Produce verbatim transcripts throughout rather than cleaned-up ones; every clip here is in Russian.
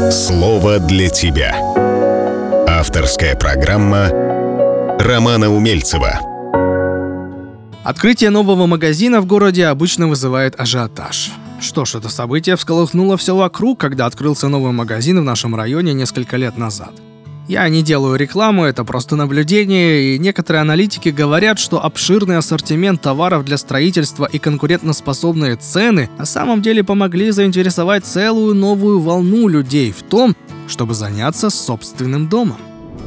Слово для тебя. Авторская программа Романа Умельцева. Открытие нового магазина в городе обычно вызывает ажиотаж. Что ж, это событие всколыхнуло все вокруг, когда открылся новый магазин в нашем районе несколько лет назад. Я не делаю рекламу, это просто наблюдение, и некоторые аналитики говорят, что обширный ассортимент товаров для строительства и конкурентоспособные цены на самом деле помогли заинтересовать целую новую волну людей в том, чтобы заняться собственным домом.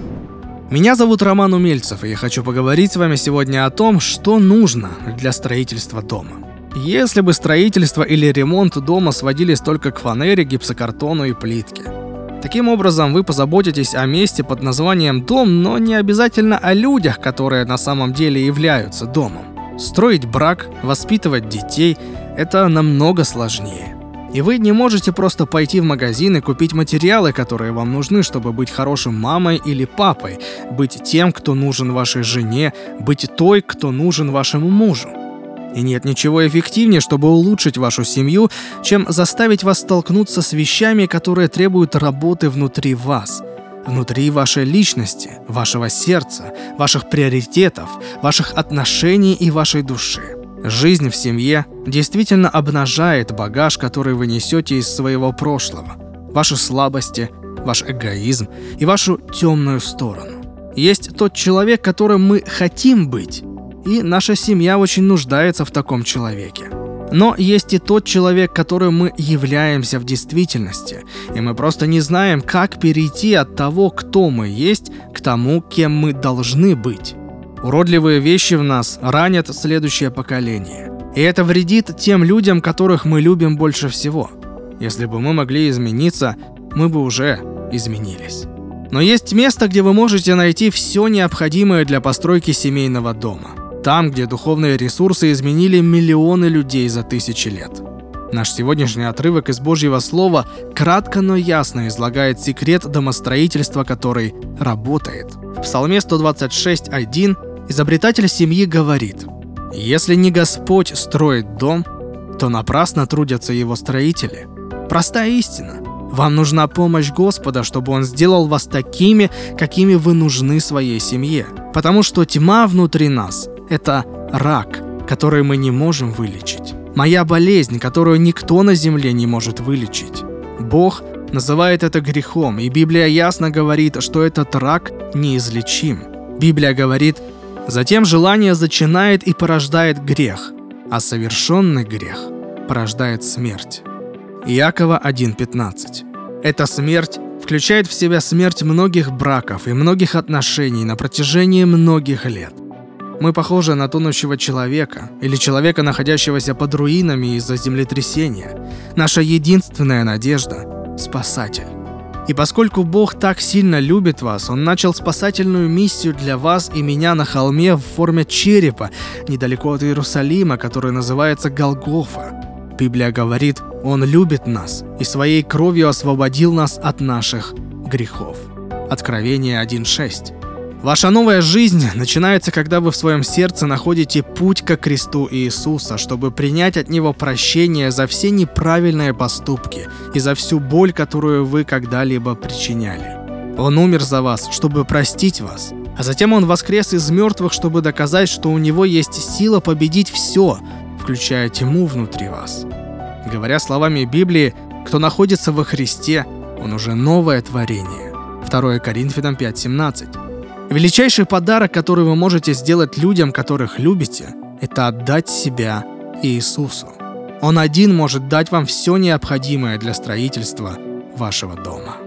Меня зовут Роман Умельцев, и я хочу поговорить с вами сегодня о том, что нужно для строительства дома. Если бы строительство или ремонт дома сводились только к фанере, гипсокартону и плитке. Таким образом, вы позаботитесь о месте под названием «дом», но не обязательно о людях, которые на самом деле являются домом. Строить брак, воспитывать детей – это намного сложнее. И вы не можете просто пойти в магазин и купить материалы, которые вам нужны, чтобы быть хорошим мамой или папой, быть тем, кто нужен вашей жене, быть той, кто нужен вашему мужу. И нет ничего эффективнее, чтобы улучшить вашу семью, чем заставить вас столкнуться с вещами, которые требуют работы внутри вас, внутри вашей личности, вашего сердца, ваших приоритетов, ваших отношений и вашей души. Жизнь в семье действительно обнажает багаж, который вы несете из своего прошлого, ваши слабости, ваш эгоизм и вашу темную сторону. Есть тот человек, которым мы хотим быть, и наша семья очень нуждается в таком человеке. Но есть и тот человек, которым мы являемся в действительности, и мы просто не знаем, как перейти от того, кто мы есть, к тому, кем мы должны быть. Уродливые вещи в нас ранят следующее поколение. И это вредит тем людям, которых мы любим больше всего. Если бы мы могли измениться, мы бы уже изменились. Но есть место, где вы можете найти все необходимое для постройки семейного дома. Там, где духовные ресурсы изменили миллионы людей за тысячи лет. Наш сегодняшний отрывок из Божьего Слова кратко, но ясно излагает секрет домостроительства, который работает. В Псалме сто двадцать шесть один изобретатель семьи говорит: «Если не Господь строит дом, то напрасно трудятся его строители». Простая истина. Вам нужна помощь Господа, чтобы Он сделал вас такими, какими вы нужны своей семье. Потому что тьма внутри нас – это рак, который мы не можем вылечить. Моя болезнь, которую никто на земле не может вылечить. Бог называет это грехом, и Библия ясно говорит, что этот рак неизлечим. Библия говорит: «Затем желание зачинает и порождает грех, а совершенный грех порождает смерть». Иакова один пятнадцать. Эта смерть включает в себя смерть многих браков и многих отношений на протяжении многих лет. Мы похожи на тонущего человека или человека, находящегося под руинами из-за землетрясения. Наша единственная надежда – Спасатель. И поскольку Бог так сильно любит вас, Он начал спасательную миссию для вас и меня на холме в форме черепа, недалеко от Иерусалима, который называется Голгофа. Библия говорит: Он любит нас и своей кровью освободил нас от наших грехов. Откровение один шесть. Ваша новая жизнь начинается, когда вы в своем сердце находите путь ко кресту Иисуса, чтобы принять от Него прощение за все неправильные поступки и за всю боль, которую вы когда-либо причиняли. Он умер за вас, чтобы простить вас, а затем Он воскрес из мертвых, чтобы доказать, что у Него есть сила победить все, включая тьму внутри вас. Говоря словами Библии, кто находится во Христе, он уже новое творение. второе Коринфянам пять семнадцать. Величайший подарок, который вы можете сделать людям, которых любите, это отдать себя Иисусу. Он один может дать вам все необходимое для строительства вашего дома.